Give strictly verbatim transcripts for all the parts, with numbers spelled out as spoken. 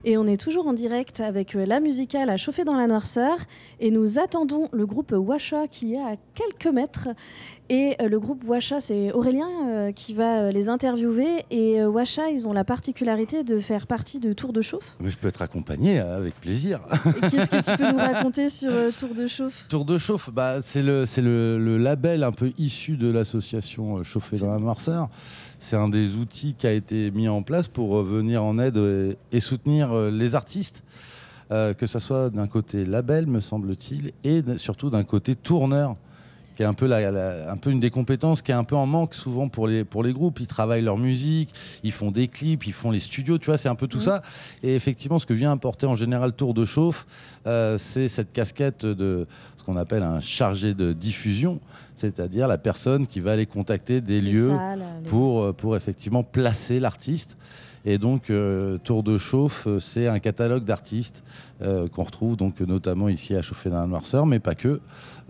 Et on est toujours en direct avec euh, la musicale à chauffer dans la noirceur et nous attendons le groupe Washa qui est à quelques mètres et euh, le groupe Washa c'est Aurélien euh, qui va euh, les interviewer et euh, Washa ils ont la particularité de faire partie de Tour de Chauffe. Mais je peux être accompagné hein, avec plaisir. Et qu'est-ce que tu peux nous raconter sur euh, Tour de Chauffe ? Tour de Chauffe, bah, c'est, le, c'est le, le label un peu issu de l'association euh, Chauffer dans la noirceur. C'est un des outils qui a été mis en place pour euh, venir en aide et, et soutenir euh, les artistes, euh, que ce soit d'un côté label, me semble-t-il, et d- surtout d'un côté tourneur, qui est un peu, la, la- un peu une des compétences qui est un peu en manque souvent pour les, pour les groupes. Ils travaillent leur musique, ils font des clips, ils font les studios, tu vois, c'est un peu tout Mmh. ça. Et effectivement, ce que vient apporter en général Tour de Chauffe, euh, c'est cette casquette de ce qu'on appelle un chargé de diffusion, c'est-à-dire la personne qui va aller contacter des Les lieux salles, les- pour, euh, pour effectivement placer l'artiste. Et donc, euh, Tour de Chauffe, euh, c'est un catalogue d'artistes euh, qu'on retrouve donc notamment ici à Chauffer dans la noirceur, mais pas que.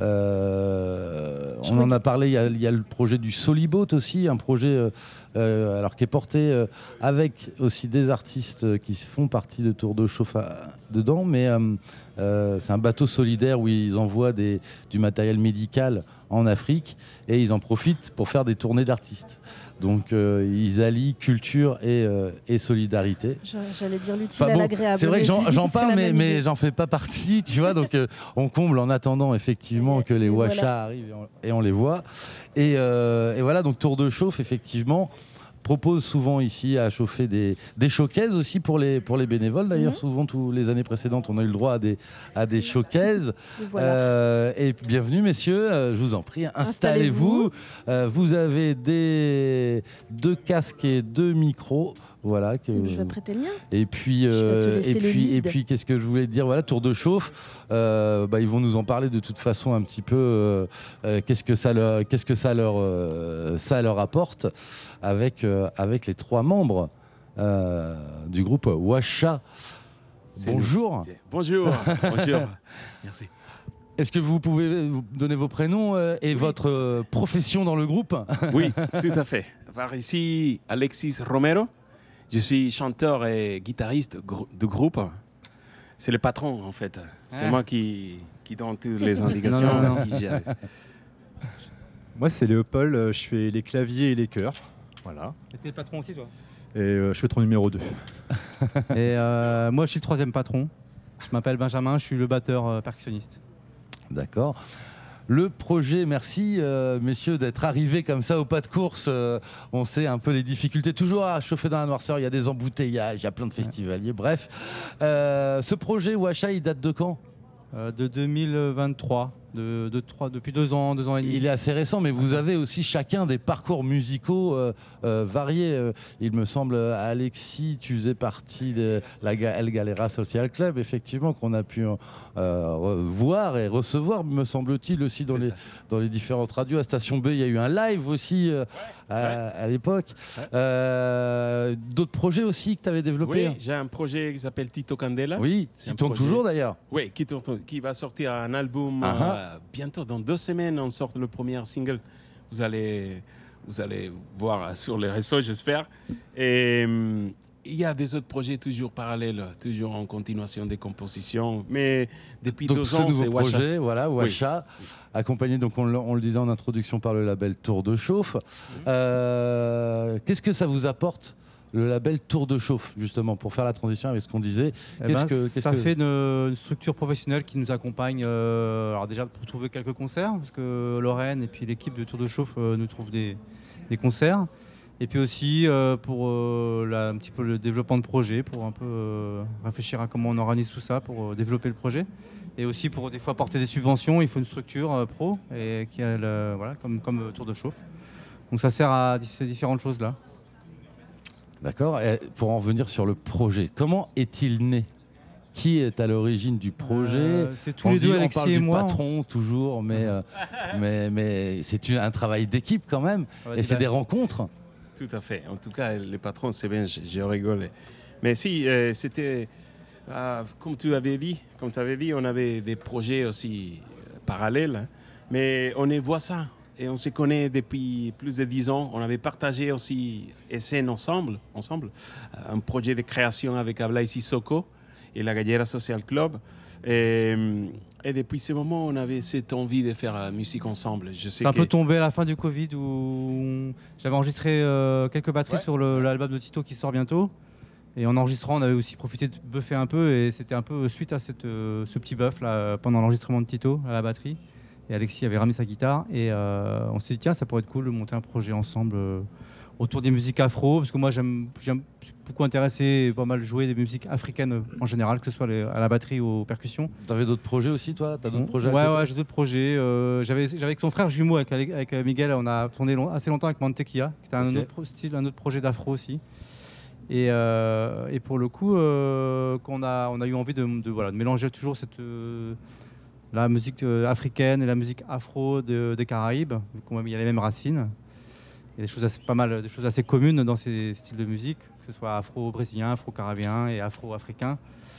Euh, Je on crois en que- a parlé, il y a, il y a le projet du Soliboat aussi, un projet euh, euh, alors, qui est porté euh, avec aussi des artistes euh, qui font partie de Tour de Chauffe à- dedans, mais euh, euh, c'est un bateau solidaire où ils envoient des, du matériel médical en Afrique et ils en profitent pour faire des tournées d'artistes. Donc euh, ils allient culture et, euh, et solidarité. J'a- J'allais dire l'utile Enfin à bon, l'agréable. c'est vrai mais que j'en, c'est- j'en c'est parle, la mais, même mais idée. j'en fais pas partie, tu vois. Donc euh, on comble en attendant effectivement Et- que les et Washa voilà. arrivent et on, et on les voit. Et, euh, et voilà, donc Tour de Chauffe, effectivement, propose souvent ici à chauffer des, des showcases aussi pour les, pour les bénévoles. D'ailleurs, Mhm. souvent, tous les années précédentes, on a eu le droit à des, à des showcases. Et voilà. Euh, et bienvenue, messieurs, euh, je vous en prie, installez-vous. Installez-vous. Euh, vous avez des, deux casques et deux micros. Voilà, que, Je vais prêter le mien. et puis, Je vais te euh, laisser et le puis, et lead. puis, qu'est-ce que je voulais te dire? Voilà, Tour de Chauffe. Euh, bah, ils vont nous en parler de toute façon un petit peu. euh, euh, qu'est-ce que ça leur, qu'est-ce que ça leur, euh, ça leur apporte avec, euh, avec les trois membres euh, du groupe Washa. C'est Bonjour. nous. Bonjour. Bonjour. Merci. Est-ce que vous pouvez vous donner vos prénoms euh, et Oui. votre euh, profession dans le groupe? Oui, tout à fait. Par ici, Alexis Romero. Je suis chanteur et guitariste gr- de groupe. C'est le patron, en fait. C'est Ah. moi qui, qui donne toutes les indications. Non, non, non. qui gère. Moi, c'est Léopold, euh, je fais les claviers et les chœurs. Voilà. Et t'es le patron aussi, toi? Et euh, je fais ton numéro deux. Et euh, moi, je suis le troisième patron. Je m'appelle Benjamin, je suis le batteur euh, percussionniste. D'accord. Le projet, merci euh, messieurs d'être arrivés comme ça au pas de course. Euh, on sait un peu les difficultés. Toujours à chauffer dans la noirceur, il y a des embouteillages, il y a plein de festivaliers. Bref, Euh, ce projet Washa, il date de quand? Euh, de deux mille vingt-trois, de, de trois, depuis deux ans, deux ans et demi. Il est assez récent, mais vous avez aussi chacun des parcours musicaux euh, euh, variés. Euh, il me semble, Alexis, tu faisais partie de la Ga- El Galera Social Club, effectivement, qu'on a pu euh, re- voir et recevoir, me semble-t-il, aussi dans C'est les, ça. dans les différentes radios. À Station B, il y a eu un live aussi euh, à, à l'époque. Ouais. Euh, d'autres projets aussi que tu avais développés? Oui, j'ai un projet qui s'appelle Tito Candela. Oui, C'est qui un tourne projet- toujours d'ailleurs. Oui, qui, tourne- qui va sortir un album Ah ah. euh, bientôt, dans deux semaines, on sort le premier single. Vous allez, vous allez voir sur les réseaux, j'espère. Et hum, il y a des autres projets toujours parallèles, toujours en continuation des compositions. Mais depuis Donc deux ce ans, nouveau c'est Washa. projet, voilà, Washa, accompagné, donc on, le- on le disait en introduction, par le label Tour de Chauffe. Euh, Qu'est-ce que ça vous apporte, le label Tour de Chauffe, justement, pour faire la transition avec ce qu'on disait? Eh Qu'est-ce ben, que- qu'est-ce ça que- fait une, une structure professionnelle qui nous accompagne. euh, alors déjà pour trouver quelques concerts, parce que Lorraine et puis l'équipe de Tour de Chauffe euh, nous trouvent des, des concerts. Et puis aussi euh, pour euh, la- un petit peu le développement de projet, pour un peu euh, réfléchir à comment on organise tout ça pour euh, développer le projet. Et aussi pour des fois porter des subventions, il faut une structure euh, pro et qui a le- voilà, comme, comme euh, Tour de Chauffe. Donc ça sert à di- ces différentes choses-là. D'accord. Et pour en revenir sur le projet, comment est-il né? Qui est à l'origine du projet? Euh, c'est tous On les dit- deux, on Alexis parle et du moi. patron toujours, mais, euh, mais, mais c'est une- un travail d'équipe quand même. Ouais, Et dis c'est bah. des rencontres. Tout à fait. En tout cas, le patron, c'est bien, je, je rigole. Mais si, euh, c'était, euh, comme tu avais dit, comme tu avais dit, on avait des projets aussi euh, parallèles, hein. Mais on y voit ça. et on se connaît depuis plus de dix ans. On avait partagé aussi scène ensemble, ensemble, un projet de création avec Ablaye Sissoko et la Gallera Social Club. Et, et depuis ce moment, on avait cette envie de faire la musique ensemble. Je sais C'est un que... peu tombé à la fin du Covid où j'avais enregistré euh, quelques batteries Ouais. sur le, l'album de Tito qui sort bientôt. Et en enregistrant, on avait aussi profité de buffer un peu. Et c'était un peu suite à cette, euh, ce petit buff là, pendant l'enregistrement de Tito à la batterie. Et Alexis avait ramené sa guitare. Et euh, on s'est dit, tiens, ça pourrait être cool de monter un projet ensemble euh, autour des musiques afro. Parce que moi, j'aime, j'aime je suis beaucoup intéressé et pas mal jouer des musiques africaines euh, en général, que ce soit les, à la batterie ou aux percussions. T'avais d'autres projets aussi, toi? T'as d'autres projets à Ouais, côté ouais, j'ai d'autres projets. Euh, j'avais, j'avais avec son frère jumeau, avec, Ale- avec euh, Miguel, on a tourné long- assez longtemps avec Mantequilla, qui était un Ok. autre pro- style, un autre projet d'afro aussi. Et, euh, et pour le coup, euh, qu'on a, on a eu envie de, de, voilà, de mélanger toujours cette, euh, la musique euh, africaine et la musique afro de- des Caraïbes, vu qu'il y a les mêmes racines. Il y a des choses assez, pas mal, des choses assez communes dans ces styles de musique, que ce soit afro-brésilien, afro-caribéen et afro-africain.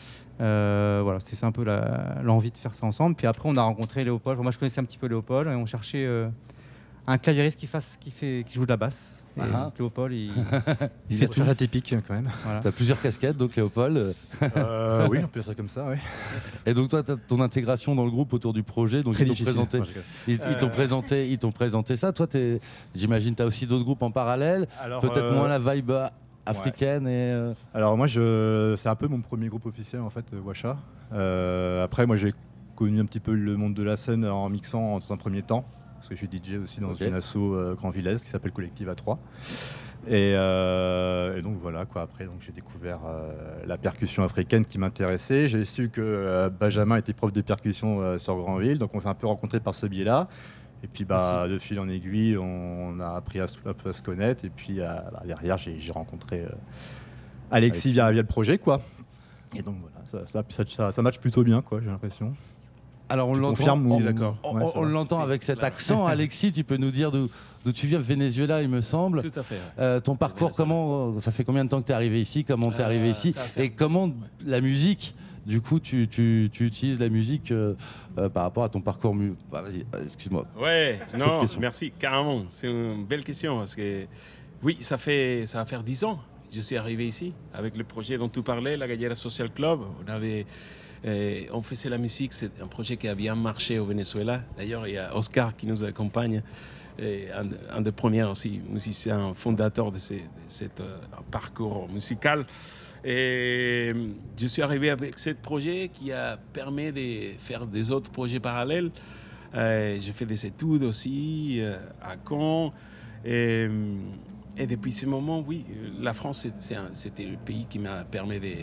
Euh, voilà, c'était ça un peu la- l'envie de faire ça ensemble. Puis après, on a rencontré Léopold. Enfin, moi, je connaissais un petit peu Léopold et on cherchait euh, un claviériste qui, fasse, qui, fait, qui joue de la basse. Et Ah. donc, Léopold, il, Il fait fait tout. toujours atypique quand même. Voilà. T'as plusieurs casquettes, donc Léopold. Euh, oui, on peut dire ça comme ça, oui. Et donc toi, t'as ton intégration dans le groupe autour du projet, donc Très ils t'ont difficile. présenté, Non, je rigole. ils, ils t'ont Euh. présenté, ils t'ont présenté ça. Toi, t'es- j'imagine, t'as aussi d'autres groupes en parallèle. Alors, Peut-être euh, moins la vibe euh, africaine et. euh, Alors moi, je... c'est un peu mon premier groupe officiel en fait, euh, Wacha. Euh, après, moi, j'ai connu un petit peu le monde de la scène en mixant dans un premier temps, parce que je suis D J aussi dans Ok. une asso euh, Grand Villez qui s'appelle Collective A trois. Et, euh, et donc voilà quoi. Après, donc j'ai découvert euh, la percussion africaine qui m'intéressait. J'ai su que euh, Benjamin était prof de percussion euh, sur Granville, donc on s'est un peu rencontrés par ce biais-là. Et puis bah, de fil en aiguille, on a appris à, se- un peu à se connaître. Et puis euh, bah, derrière, j'ai j'ai rencontré euh, Alexis, Alexis. Via, via le projet, quoi. Et donc voilà, ça, ça, ça, ça, ça match plutôt bien, quoi. J'ai l'impression. Alors on Tu l'entend. confirmes on- ou- d'accord. On, Ouais, on- ça on va. l'entend Si, avec cet là. accent. Alexis, tu peux nous dire d'où d'où tu viens, Venezuela, il me semble. Tout à fait. ouais. Euh, ton parcours, Venezuela. comment ça fait combien de temps que tu es arrivé ici? Comment tu es Euh, arrivé ici? ça va faire Et dix comment ans, ouais. la musique, du coup, tu, tu- tu utilises la musique euh, euh, par rapport à ton parcours mu... Bah, vas-y, euh, excuse-moi. Ouais, Trop de non, questions. merci, carrément. C'est une belle question parce que, oui, ça, fait, ça va faire dix ans. Je suis arrivé ici avec le projet dont tu parlais, la Gallera Social Club. On, avait, euh, on faisait la musique, c'est un projet qui a bien marché au Venezuela. D'ailleurs, il y a Oscar qui nous accompagne, et un, un des premiers aussi musiciens fondateurs de, ce cet euh, parcours musical. Et je suis arrivé avec ce projet qui a permis de faire des autres projets parallèles. Euh, j'ai fait des études aussi euh, à Caen. Et, et depuis ce moment, oui, la France, c'est- c'est un- c'était le pays qui m'a permis de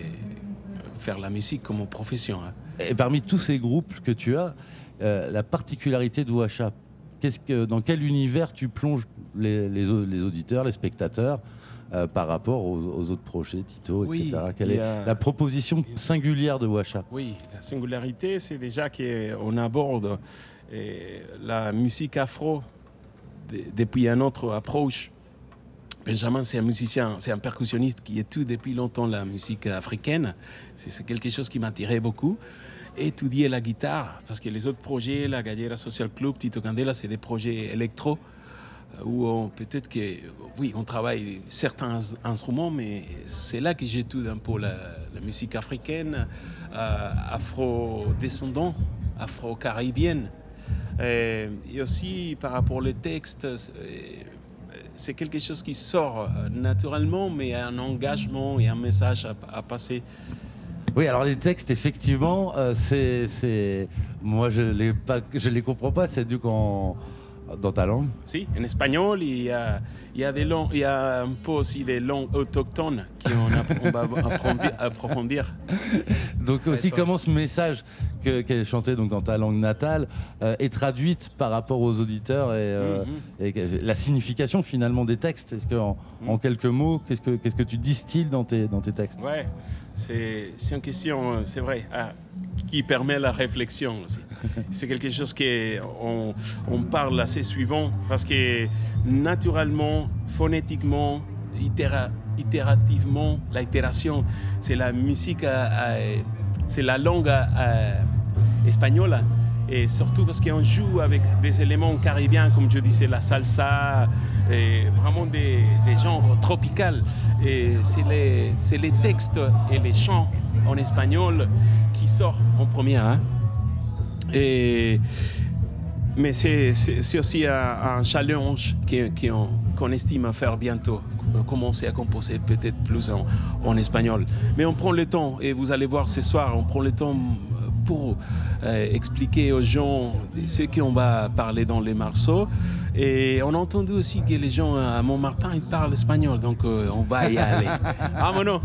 faire la musique comme profession. hein. Et parmi tous ces groupes que tu as, euh, la particularité d'Ouacha, qu'est-ce que, dans quel univers tu plonges les, les, au- les auditeurs, les spectateurs euh, par rapport aux, aux autres projets, Tito, Oui, et cetera. Quelle il y est a- la proposition singulière de Ouacha? Oui, la singularité, c'est déjà qu'on aborde eh, la musique afro de- depuis une autre approche. Benjamin, c'est un musicien, c'est un percussionniste qui étudie depuis longtemps la musique africaine. C'est c'est quelque chose qui m'attirait beaucoup. Étudier la guitare, parce que les autres projets, la Gallera Social Club, Tito Candela, c'est des projets électro, euh, où on- peut-être que, oui, on travaille certains instruments, mais c'est là que j'étudie un peu la, la musique africaine, euh, afro-descendant, afro-caribéenne. Et, et aussi, par rapport aux textes, c'est- c'est quelque chose qui sort euh, naturellement, mais un engagement et un message à, à passer. Oui, alors les textes, effectivement, euh, c'est, c'est... moi je les pas, je les comprends pas. C'est du qu'en dans ta langue. Si, en espagnol, il y a, il y a des langues, il y a un peu aussi des langues autochtones qu'on on va approfondir. approfondir. Donc aussi pas- comment ce message que, qui est chanté donc dans ta langue natale euh, est traduite par rapport aux auditeurs et, euh, Mhm. et que- la signification finalement des textes. Est-ce que en, Mhm. en quelques mots, qu'est-ce que qu'est-ce que tu distilles dans tes dans tes textes? Ouais, c'est c'est une question, euh, c'est vrai, ah, qui permet la réflexion aussi. C'est quelque chose qu'on on parle assez suivant parce que naturellement, phonétiquement, itéra- itérativement, l'itération, c'est la musique, à- à- c'est la langue à- à- espagnole Et surtout parce qu'on joue avec des éléments caribéens, comme je disais, la salsa, et vraiment des, des genres tropicaux. Et c'est les, c'est les textes et les chants en espagnol qui sortent en première. Hein. Et, mais c'est, c'est, c'est aussi un, un challenge qui, qui on, qu'on estime à faire bientôt. Commencer à composer peut-être plus en, en espagnol. Mais on prend le temps, et vous allez voir ce soir, on prend le temps pour euh, expliquer aux gens ce qu'on va parler dans les morceaux. Et on a entendu aussi que les gens à Montmartin, ils parlent espagnol, donc euh, on va y aller. Vámonos!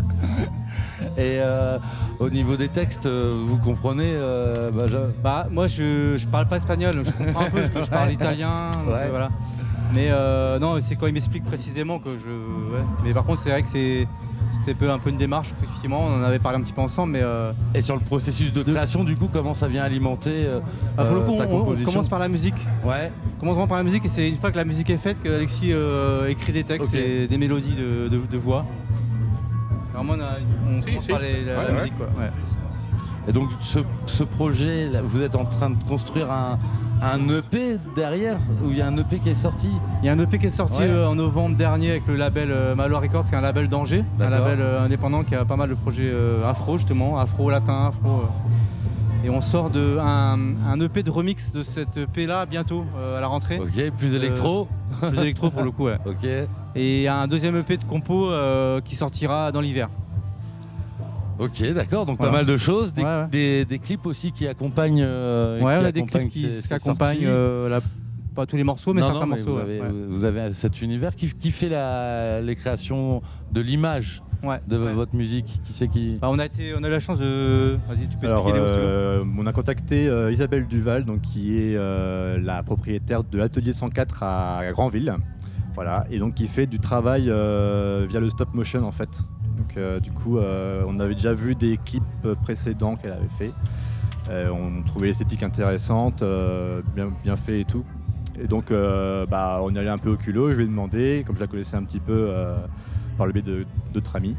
Et euh, au niveau des textes, vous comprenez euh, bah, je... bah, moi, je ne parle pas espagnol, je comprends un peu, parce que je parle italien, donc, ouais. euh, voilà. Mais euh, non, c'est quand il m'explique précisément que je... Ouais. Mais par contre, c'est vrai que c'est... C'était un peu une démarche, effectivement, on en avait parlé un petit peu ensemble, mais... Euh... Et sur le processus de création, du coup, comment ça vient alimenter euh, ah, pour le coup, ta on, composition? on commence par la musique. Ouais. On commence vraiment par la musique, et c'est une fois que la musique est faite qu'Alexis euh, écrit des textes okay. et des mélodies de, de, de voix. Vraiment, on, a, on si, commence si. par les, la, ouais, la ouais. musique, quoi. Ouais. Et donc, ce, ce projet, là, vous êtes en train de construire un... un E P derrière, où il y a un E P qui est sorti? Il y a un E P qui est sorti ouais. euh, en novembre dernier avec le label euh, Malo Records, qui est un label d'Angers, un label euh, indépendant qui a pas mal de projets euh, afro justement, afro-latin, afro. Euh, et on sort de, un, un E P de remix de cet E P là bientôt euh, à la rentrée. Ok, plus électro. Euh, plus électro pour le coup, ouais. Ok. Et un deuxième E P de compo euh, qui sortira dans l'hiver. Ok, d'accord, donc voilà. Pas mal de choses, des, ouais, ouais. Des, des clips aussi qui accompagnent. Euh, ouais, qui on a des clips qui, ces, qui accompagnent euh, la, pas tous les morceaux, mais non, certains non, mais morceaux. Vous avez, ouais. vous avez cet univers qui, qui fait la, les créations de l'image ouais, de ouais. votre musique. Qui c'est qui bah, on a été, on a eu la chance de. Vas-y, tu peux Alors, expliquer euh, On a contacté euh, Isabelle Duval, donc qui est euh, la propriétaire de l'atelier cent quatre à, à Granville. Voilà, et donc qui fait du travail euh, via le stop motion en fait. Donc euh, du coup, euh, on avait déjà vu des clips précédents qu'elle avait fait. Euh, on trouvait l'esthétique intéressante, euh, bien, bien fait et tout. Et donc, euh, bah, on y allait un peu au culot. Je lui ai demandé, comme je la connaissais un petit peu euh, par le biais de, d'autres amis.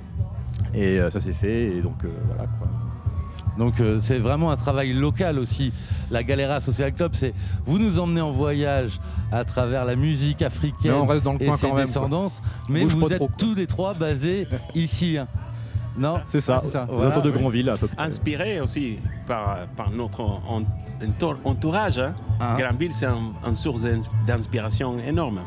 Et euh, ça s'est fait. Et donc, euh, voilà quoi. Donc euh, c'est vraiment un travail local aussi. La Galera Social Club, c'est vous nous emmenez en voyage à travers la musique africaine mais on reste dans le et coin ses quand même, descendances, quoi. Mais Bouge vous êtes trop, tous les trois basés ici. Hein. Non, c'est ça. C'est ça. Aux alentours de Granville à peu près. Inspiré aussi par, par notre entourage. Hein. Ah. Granville, c'est un, une source d'inspiration énorme.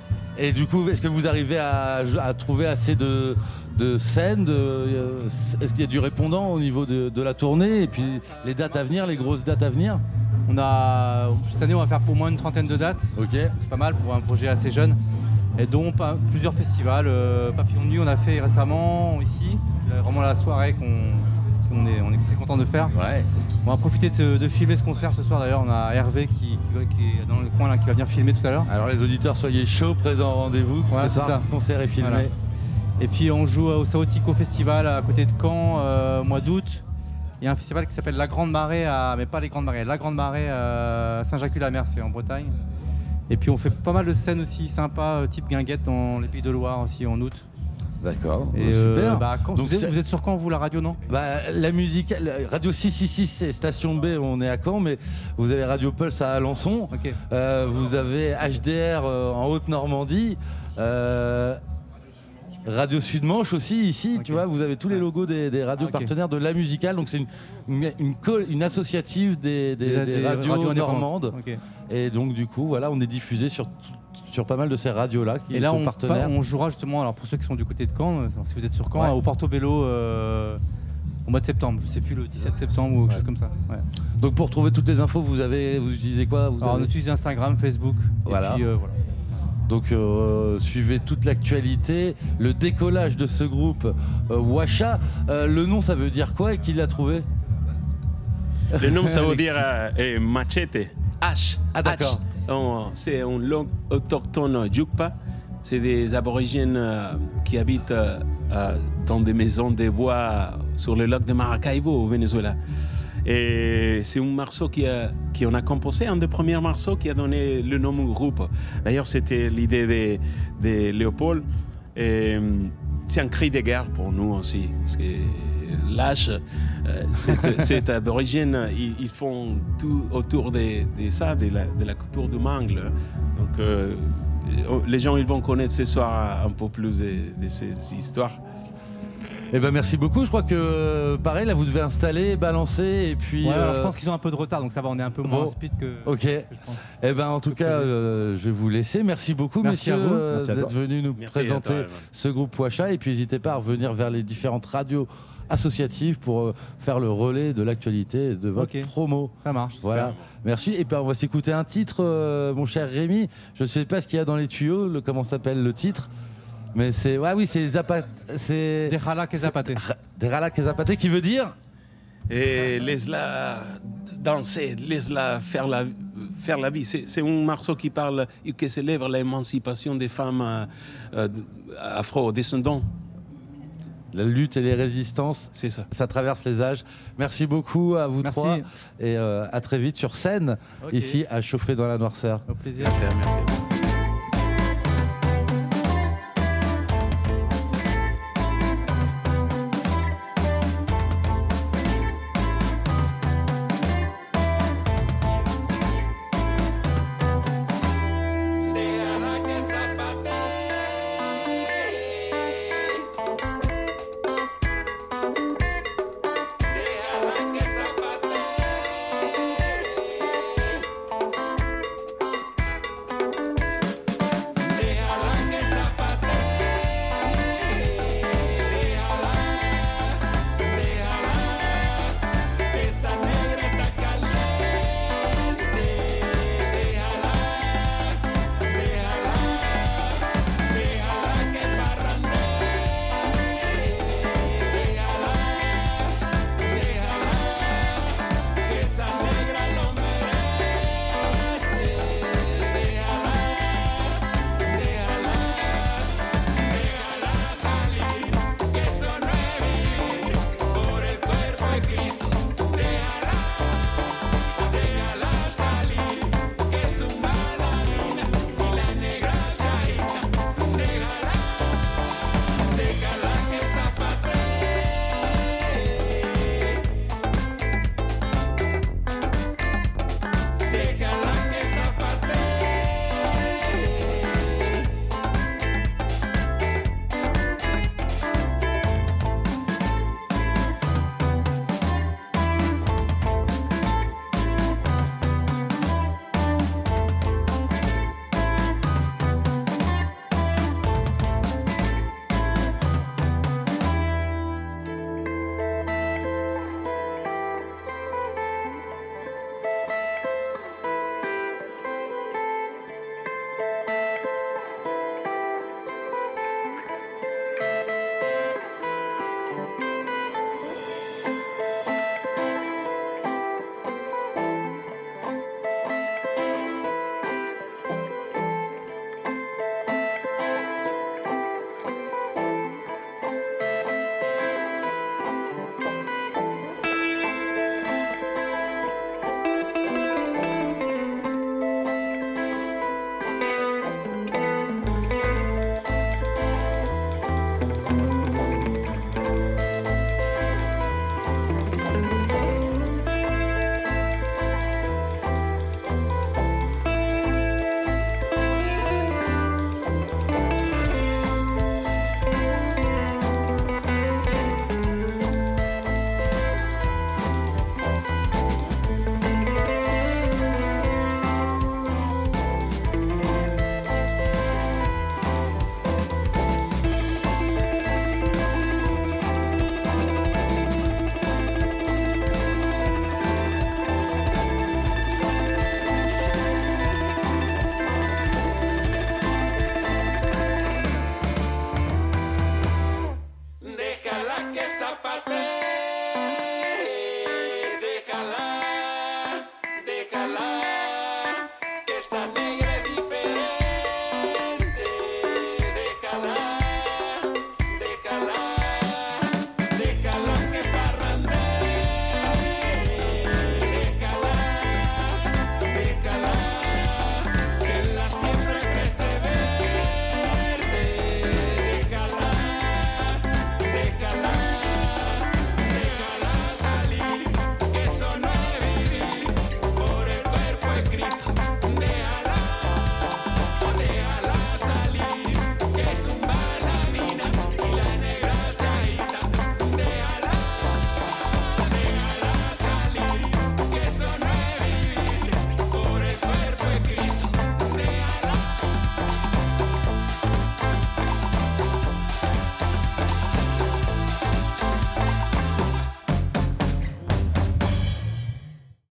Et du coup, est-ce que vous arrivez à, à trouver assez de, de scènes de, est-ce qu'il y a du répondant au niveau de, de la tournée? Et puis les dates à venir, les grosses dates à venir? On a, cette année, on va faire au moins une trentaine de dates. Ok. C'est pas mal pour un projet assez jeune. Et dont pas, plusieurs festivals. Euh, Papillon de Nuit, on a fait récemment ici. Vraiment la soirée qu'on on est, on est très content de faire. Ouais. On va profiter de, de filmer ce concert ce soir d'ailleurs. On a Hervé qui, qui, qui est dans le coin là, qui va venir filmer tout à l'heure. Alors les auditeurs, soyez chauds, présents au rendez-vous. Ouais, ce soir, ça. Le concert est filmé. Voilà. Et puis on joue au Saotico Festival à côté de Caen euh, au mois d'août. Il y a un festival qui s'appelle La Grande Marée, à, mais pas les Grandes Marées, La Grande Marée à Saint-Jacques-la-Mer, c'est en Bretagne. Et puis on fait pas mal de scènes aussi sympas, type guinguette dans les Pays de Loire aussi en août. D'accord, et bah, euh, super. Bah, quand, Donc vous, êtes, vous êtes sur Caen, vous, la radio, non? Bah, la musique, la Radio six cent soixante-six, c'est Station B, on est à Caen, mais vous avez Radio Pulse à Alençon, okay. euh, vous avez H D R euh, en Haute-Normandie, euh, Radio Sud-Manche aussi, ici, okay. Tu vois, vous avez tous les logos des, des radios ah, okay. partenaires de La Musicale, donc c'est une, une, une, une associative des, des, des, des radios, radios normandes, okay. Et donc du coup, voilà, on est diffusé sur sur pas mal de ces radios-là qui et là, sont on partenaires. Pa- on jouera justement, alors pour ceux qui sont du côté de Caen, si vous êtes sur Caen, ouais. Au Portobello euh, au mois de septembre, je sais plus, le dix-sept septembre ou quelque ouais. chose comme ça. Ouais. Donc pour trouver toutes les infos, vous avez, vous utilisez quoi vous alors avez... on utilise Instagram, Facebook. Voilà. Et puis, euh, voilà. Donc euh, suivez toute l'actualité, le décollage de ce groupe euh, Washa. Euh, le nom, ça veut dire quoi et qui l'a trouvé? Le nom, ça veut dire euh, machete, H. Ah d'accord. H. C'est une langue autochtone Jukpa. C'est des aborigènes euh, qui habitent euh, euh, dans des maisons de bois sur le lac de Maracaibo au Venezuela. Et c'est un morceau qui a, qui on a composé, un des premiers morceaux qui a donné le nom au groupe. D'ailleurs, c'était l'idée de, de Léopold. Et c'est un cri de guerre pour nous aussi. Parce que l'âge, euh, cet, cet aborigène, ils, ils font tout autour de, de ça, de la, de la coupure du mangle. Donc, euh, les gens ils vont connaître ce soir un peu plus de, de ces histoires. Eh ben merci beaucoup. Je crois que pareil, là vous devez installer, balancer et puis. Ouais, alors euh, je pense qu'ils ont un peu de retard, donc ça va, on est un peu moins bon, speed que. Ok. que je pense. Eh ben en tout cas, euh, je vais vous laisser. Merci beaucoup, Merci à messieurs, vous. euh, Merci à d'être toi. venus nous Merci à présenter toi, Evan. ce groupe Wacha. Et puis n'hésitez pas à revenir vers les différentes radios associatives pour euh, faire le relais de l'actualité et de votre Ok. promo. Ça marche. Voilà. Merci. Et puis on va s'écouter un titre, euh, mon cher Rémi. Je ne sais pas ce qu'il y a dans les tuyaux, le, comment s'appelle le titre. Mais c'est. Ouais, oui, c'est Zapat. C'est. Des Ralak et Zapaté. Des Ralak et Zapaté qui veut dire. Et laisse-la danser, laisse-la faire la, faire la vie. C'est, c'est un morceau qui parle, qui célèbre l'émancipation des femmes euh, euh, afro-descendantes. La lutte et les résistances, C'est ça. ça traverse les âges. Merci beaucoup à vous Merci. trois et euh, à très vite sur scène, Ok. ici à Chauffer dans la Noirceur. Au plaisir. Merci, merci.